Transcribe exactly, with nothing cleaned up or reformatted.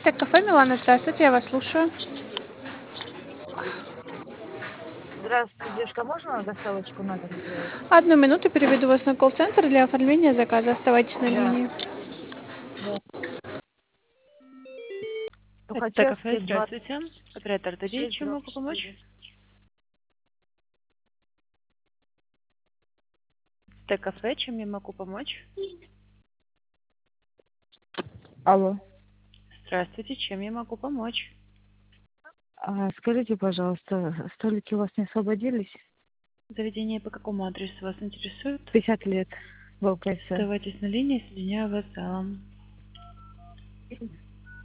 Так, кафе Милана, здравствуйте, я вас слушаю. Здравствуйте, девушка, можно доставочку на дом сделать? Одну минуту, переведу вас на колл-центр для оформления заказа. Оставайтесь на Да, линии. да. Это кафе, Тухачевский, здравствуйте. Оператор ТД, двадцать шесть, чем могу двадцать помочь? четыре. Это кафе, чем я могу помочь? Алло. Здравствуйте, чем я могу помочь? А, скажите, пожалуйста, столики у вас не освободились? Заведение по какому адресу вас интересует? пятьдесят лет в ЛКС. Оставайтесь на линии, соединяю вас с залом.